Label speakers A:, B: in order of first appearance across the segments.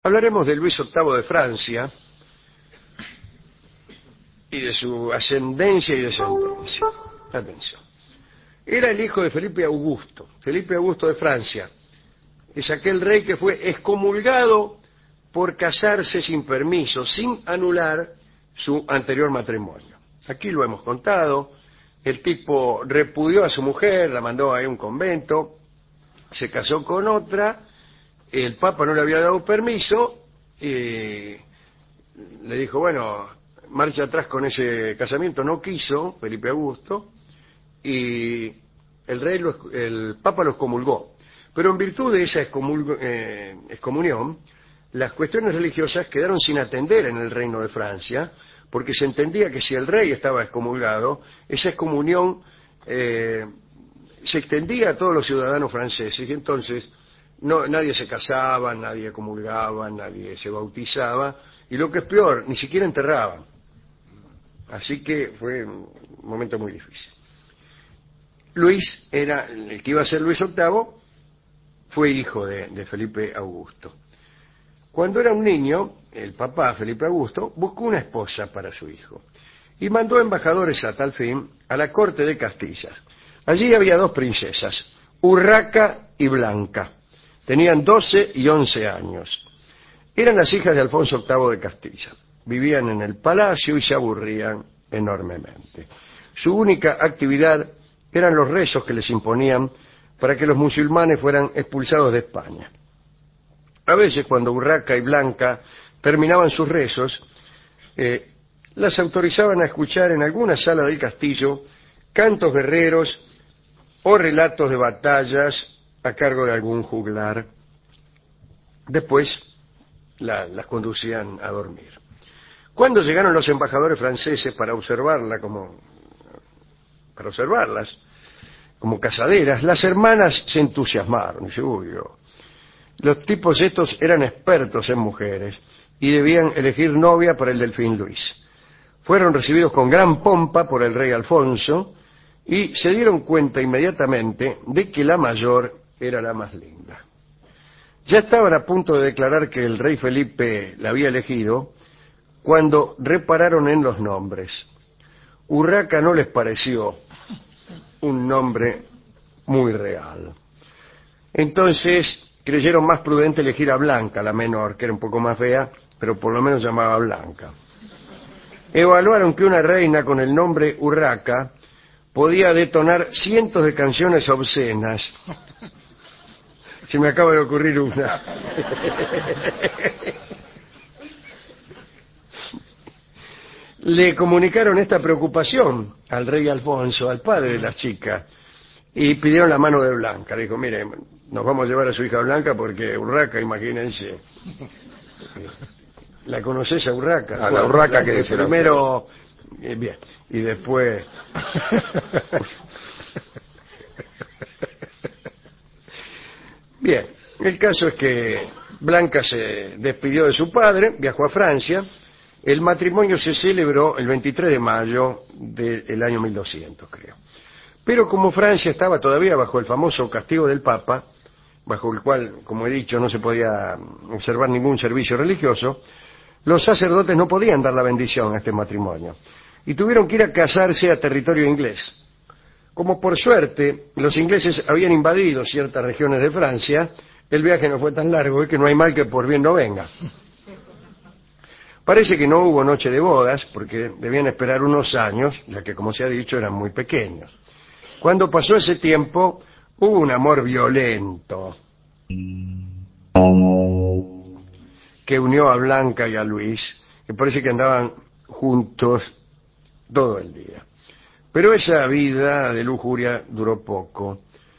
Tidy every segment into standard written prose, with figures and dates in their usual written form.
A: Hablaremos de Luis VIII de Francia y de su ascendencia y descendencia. Atención. Era el hijo de Felipe Augusto. Felipe Augusto de Francia es aquel rey que fue excomulgado por casarse sin permiso, sin anular su anterior matrimonio. Aquí lo hemos contado. El tipo repudió a su mujer, la mandó a un convento, se casó con otra, el Papa no le había dado permiso y le dijo, bueno, marcha atrás con ese casamiento. No quiso Felipe Augusto y el Papa lo excomulgó. Pero en virtud de esa excomunión, las cuestiones religiosas quedaron sin atender en el reino de Francia, porque se entendía que si el rey estaba excomulgado, esa excomunión se extendía a todos los ciudadanos franceses, y entonces nadie se casaba, nadie comulgaba, nadie se bautizaba, y lo que es peor, ni siquiera enterraban. Así que fue un momento muy difícil. Luis era el que iba a ser Luis VIII, fue hijo de Felipe Augusto. Cuando era un niño, el papá, Felipe Augusto, buscó una esposa para su hijo y mandó embajadores a tal fin a la corte de Castilla. Allí había dos princesas, Urraca y Blanca. Tenían 12 y 11 años. Eran las hijas de Alfonso VIII de Castilla. Vivían en el palacio y se aburrían enormemente. Su única actividad eran los rezos que les imponían para que los musulmanes fueran expulsados de España. A veces, cuando Urraca y Blanca terminaban sus rezos, las autorizaban a escuchar en alguna sala del castillo cantos guerreros o relatos de batallas a cargo de algún juglar. Después las conducían a dormir. Cuando llegaron los embajadores franceses para observarlas como casaderas, las hermanas se entusiasmaron. Dice, los tipos estos eran expertos en mujeres y debían elegir novia para el delfín Luis. Fueron recibidos con gran pompa por el rey Alfonso y se dieron cuenta inmediatamente de que la mayor era la más linda. Ya estaban a punto de declarar que el rey Felipe la había elegido cuando repararon en los nombres. Urraca no les pareció un nombre muy real. Entonces creyeron más prudente elegir a Blanca, la menor, que era un poco más fea, pero por lo menos llamaba Blanca. Evaluaron que una reina con el nombre Urraca podía detonar cientos de canciones obscenas. Se me acaba de ocurrir una. Le comunicaron esta preocupación al rey Alfonso, al padre de las chicas, y pidieron la mano de Blanca. Le dijo, mire, nos vamos a llevar a su hija Blanca porque Urraca, imagínense. ¿La conoces a Urraca?
B: A la Urraca que dice
A: primero, bien, y después... Bien, el caso es que Blanca se despidió de su padre, viajó a Francia. El matrimonio se celebró el 23 de mayo del año 1200, creo. Pero como Francia estaba todavía bajo el famoso castigo del Papa, bajo el cual, como he dicho, no se podía observar ningún servicio religioso, los sacerdotes no podían dar la bendición a este matrimonio y tuvieron que ir a casarse a territorio inglés. Como por suerte los ingleses habían invadido ciertas regiones de Francia, el viaje no fue tan largo y que no hay mal que por bien no venga. Parece que no hubo noche de bodas porque debían esperar unos años, ya que, como se ha dicho, eran muy pequeños. Cuando pasó ese tiempo, hubo un amor violento que unió a Blanca y a Luis, que parece que andaban juntos todo el día. Pero esa vida de lujuria duró poco.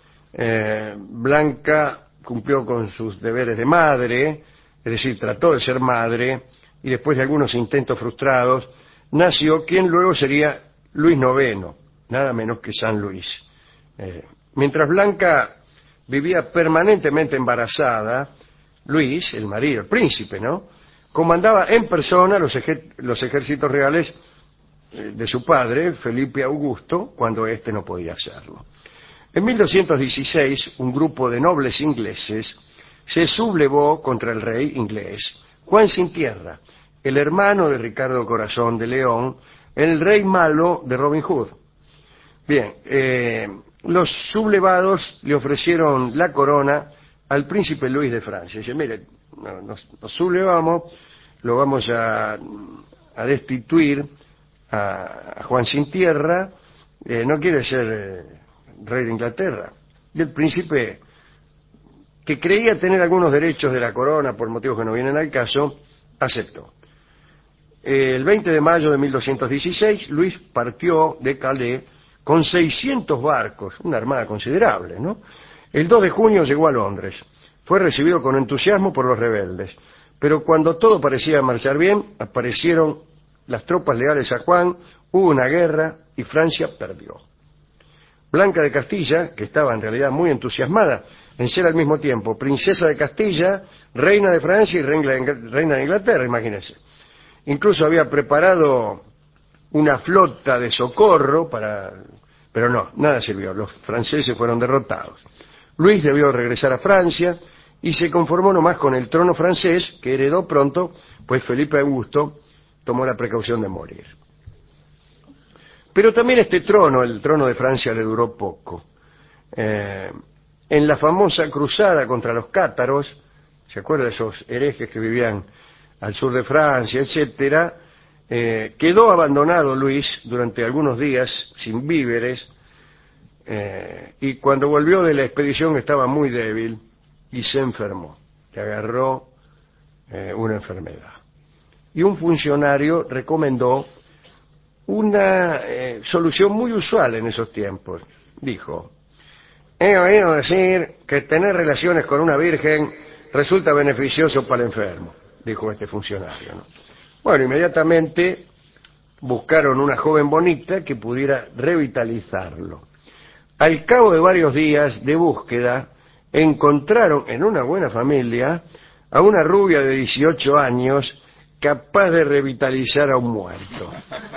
A: Blanca cumplió con sus deberes de madre, es decir, trató de ser madre, y después de algunos intentos frustrados, nació quien luego sería Luis IX, nada menos que San Luis. Mientras Blanca vivía permanentemente embarazada, Luis, el marido, el príncipe, comandaba en persona los ejércitos reales de su padre, Felipe Augusto, cuando éste no podía hacerlo. En 1216, un grupo de nobles ingleses se sublevó contra el rey inglés, Juan Sin Tierra, el hermano de Ricardo Corazón de León, el rey malo de Robin Hood. Bien, los sublevados le ofrecieron la corona al príncipe Luis de Francia. Dice, mire, nos sublevamos, lo vamos a destituir a Juan Sin Tierra, no quiere ser rey de Inglaterra. Y el príncipe, que creía tener algunos derechos de la corona por motivos que no vienen al caso, aceptó. El 20 de mayo de 1216, Luis partió de Calais con 600 barcos, una armada considerable, ¿no? El 2 de junio llegó a Londres. Fue recibido con entusiasmo por los rebeldes, pero cuando todo parecía marchar bien, aparecieron las tropas leales a Juan, hubo una guerra y Francia perdió. Blanca de Castilla, que estaba en realidad muy entusiasmada en ser al mismo tiempo princesa de Castilla, reina de Francia y reina de Inglaterra, imagínense. Incluso había preparado una flota de socorro pero no, nada sirvió, los franceses fueron derrotados. Luis debió regresar a Francia y se conformó nomás con el trono francés, que heredó pronto, pues Felipe Augusto tomó la precaución de morir. Pero también este trono, el trono de Francia, le duró poco. En la famosa cruzada contra los cátaros, ¿se acuerda de esos herejes que vivían al sur de Francia, etcétera? Quedó abandonado Luis durante algunos días sin víveres, y cuando volvió de la expedición estaba muy débil y se enfermó, le agarró una enfermedad. Y un funcionario recomendó una solución muy usual en esos tiempos. Dijo, he oído decir que tener relaciones con una virgen resulta beneficioso para el enfermo, dijo este funcionario, ¿no? Bueno, inmediatamente buscaron una joven bonita que pudiera revitalizarlo. Al cabo de varios días de búsqueda, encontraron en una buena familia a una rubia de 18 años capaz de revitalizar a un muerto.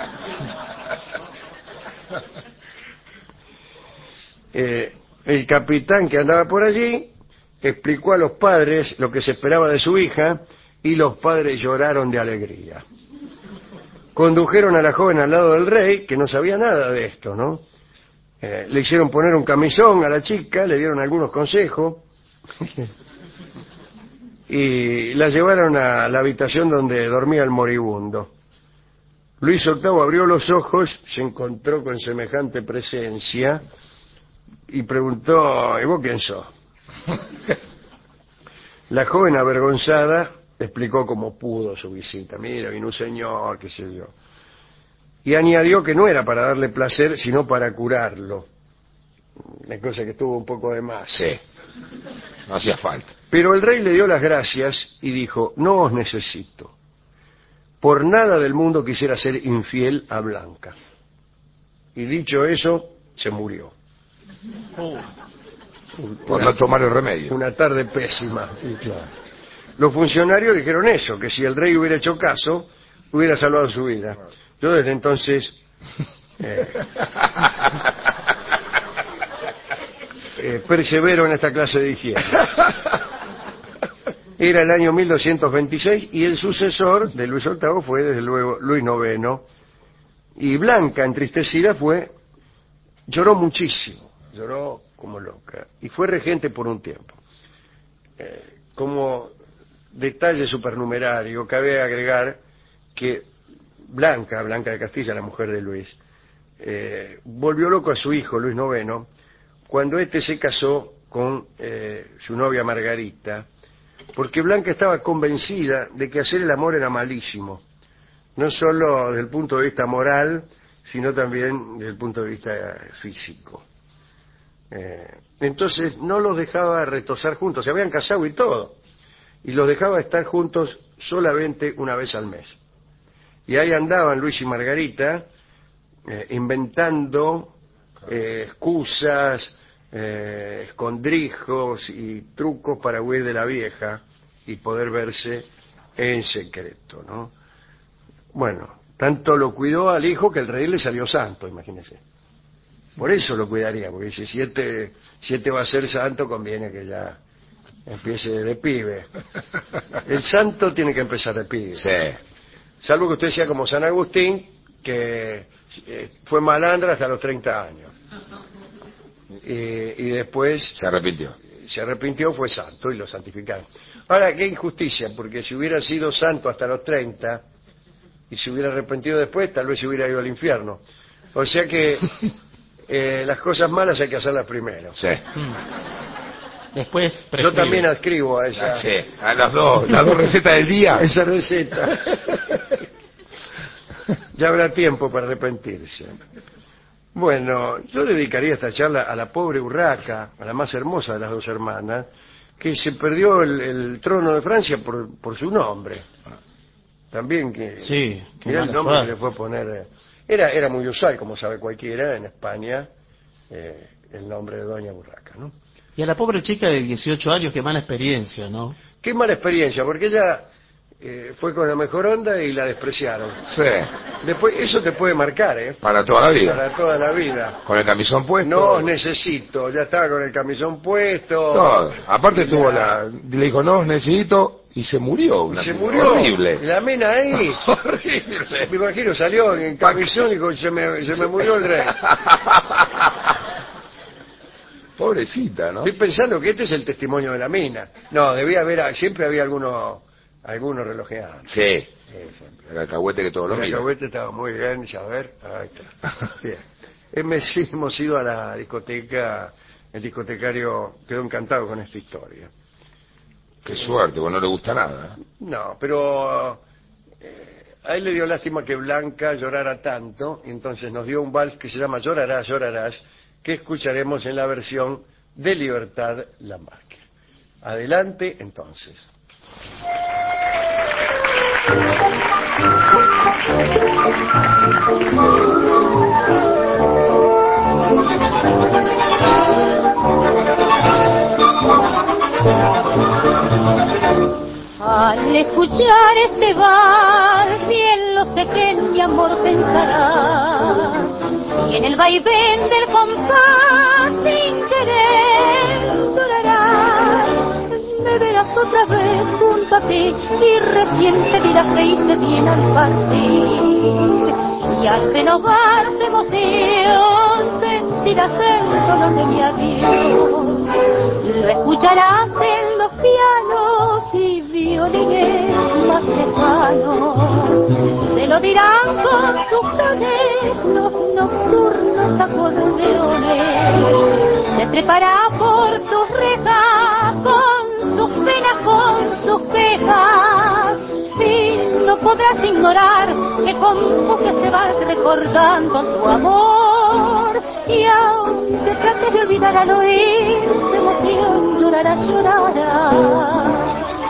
A: El capitán que andaba por allí explicó a los padres lo que se esperaba de su hija y los padres lloraron de alegría. Condujeron a la joven al lado del rey, que no sabía nada de esto, ¿no? Le hicieron poner un camisón a la chica, le dieron algunos consejos y la llevaron a la habitación donde dormía el moribundo. Luis VIII abrió los ojos, se encontró con semejante presencia y preguntó, ¿y vos quién sos? La joven, avergonzada, explicó cómo pudo su visita. Mira, vino un señor, qué sé yo. Y añadió que no era para darle placer, sino para curarlo. Una cosa que estuvo un poco de más.
B: Sí, no hacía falta.
A: Pero el rey le dio las gracias y dijo, no os necesito. Por nada del mundo quisiera ser infiel a Blanca. Y dicho eso, se murió.
B: Por no tomar el remedio.
A: Una tarde pésima. Y claro, los funcionarios dijeron eso, que si el rey hubiera hecho caso, hubiera salvado su vida. Yo desde entonces persevero en esta clase de higiene. Era el año 1226 y el sucesor de Luis VIII fue desde luego Luis IX. Y Blanca, entristecida, lloró muchísimo, lloró como loca y fue regente por un tiempo. Como detalle supernumerario, cabe agregar que Blanca de Castilla, la mujer de Luis, volvió loco a su hijo, Luis IX, cuando éste se casó con su novia Margarita, porque Blanca estaba convencida de que hacer el amor era malísimo, no solo desde el punto de vista moral, sino también desde el punto de vista físico. Entonces no los dejaba retosar juntos, se habían casado y todo, y los dejaba estar juntos solamente una vez al mes. Y ahí andaban Luis y Margarita inventando excusas, escondrijos y trucos para huir de la vieja y poder verse en secreto, ¿no? Bueno, tanto lo cuidó al hijo que el rey le salió santo, imagínense. Por eso lo cuidaría, porque dice, si este va a ser santo, conviene que ya empiece de pibe. El santo tiene que empezar de pibe.
B: Sí.
A: Salvo que usted sea como San Agustín, que fue malandra hasta los 30 años. Y después
B: Se arrepintió.
A: fue santo y lo santificaron. Ahora, qué injusticia, porque si hubiera sido santo hasta los 30 y se hubiera arrepentido después, tal vez se hubiera ido al infierno. O sea que las cosas malas hay que hacerlas primero.
B: Sí.
C: Después
A: Yo
C: prescribe.
A: también adscribo a esa,
B: Sí. A las dos recetas del día.
A: esa receta. Ya habrá tiempo para arrepentirse. Bueno, yo dedicaría esta charla a la pobre Urraca, a la más hermosa de las dos hermanas, que se perdió el trono de Francia por su nombre. También que...
C: Sí, qué
A: Mirá el
C: mala
A: nombre que
C: suerte.
A: le fue a poner. Era muy usual, como sabe cualquiera, en España, el nombre de Doña Urraca, ¿no?
C: Y a la pobre chica de 18 años, qué mala experiencia, ¿no?
A: Qué mala experiencia, porque ella fue con la mejor onda y la despreciaron.
B: Sí.
A: Después, eso te puede marcar, ¿eh?
B: Para toda la vida.
A: Para toda la vida.
B: Con el camisón puesto.
A: No os necesito, ya estaba con el camisón puesto.
B: Todo. Aparte
A: Y
B: tuvo le dijo, no os necesito, y se murió.
A: y
B: Una
A: se
B: cosa
A: murió.
B: Horrible.
A: Y la mina ahí.
B: Horrible.
A: Me imagino, salió en camisón y dijo, se me murió el rey.
B: Pobrecita, ¿no?
A: Estoy pensando que este es el testimonio de la mina. No, debía haber, siempre había algunos relojeando.
B: Sí.
A: Siempre.
B: El alcahuete que todo lo
A: El
B: mira.
A: alcahuete estaba muy bien, ya a ver. Ahí está. Bien. Hemos ido a la discoteca, el discotecario quedó encantado con esta historia.
B: Qué suerte, porque no le gusta nada.
A: No, pero a él le dio lástima que Blanca llorara tanto, y entonces nos dio un vals que se llama Llorarás, llorarás, que escucharemos en la versión de Libertad Lamarque. Adelante, entonces.
D: Al escuchar este vals, bien lo sé que en mi amor pensarás, y en el vaivén del compás sin querer llorarás. Me verás otra vez junto a ti y recién te dirás que hice bien al partir, y al renovar su emoción sentirás el dolor de mi adiós. Lo escucharás en los pianos y violines más lejanos, te lo dirán con sus tones los nocturnos acordeones, se trepará por tus rejas con sus penas, con sus quejas, y no podrás ignorar que con voces te vas recordando tu amor, y aunque trates de olvidar al oír su emoción, llorarás, llorarás.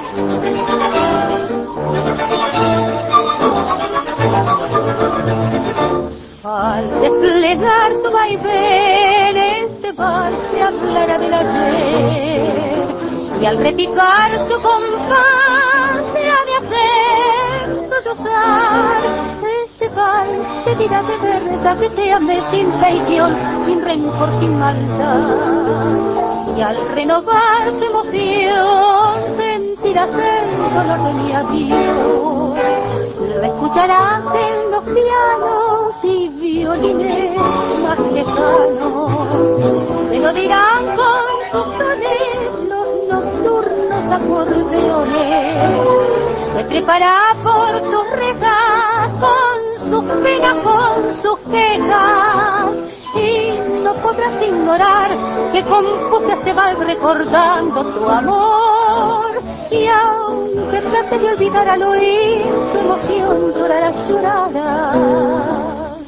D: Al desplegar su vaivén, este vals te hablará del ayer, y al repicar su compás se ha de hacer sollozar. Este vals te dirá de verdad que te amé sin traición, sin rencor, sin maldad, y al renovar su emoción sentirás el dolor de mi adiós. Lo escucharás en los pianos y violines más lejanos, te lo dirán con sus tones los nocturnos acordeones, se trepará por tus rejas con sus penas, con sus quejas, y no podrás ignorar que con voces te vas recordando tu amor, y aunque trates de olvidar al oír su emoción, llorarás, llorarás.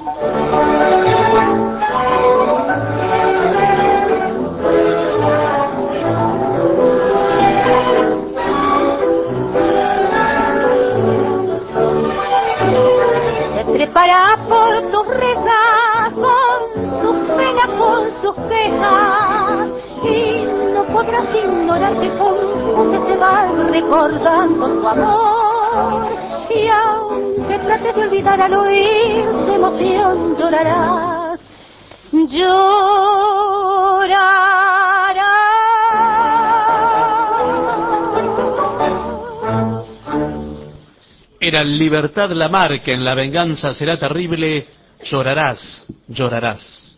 D: Se trepará por tus rejas con sus penas, con sus quejas, y no podrás ignorar que con voces te vas recordando tu amor, y aunque trates de olvidar al oír su emoción, llorarás, llorarás.
C: Era Libertad Lamarque, en La venganza será terrible, llorarás, llorarás.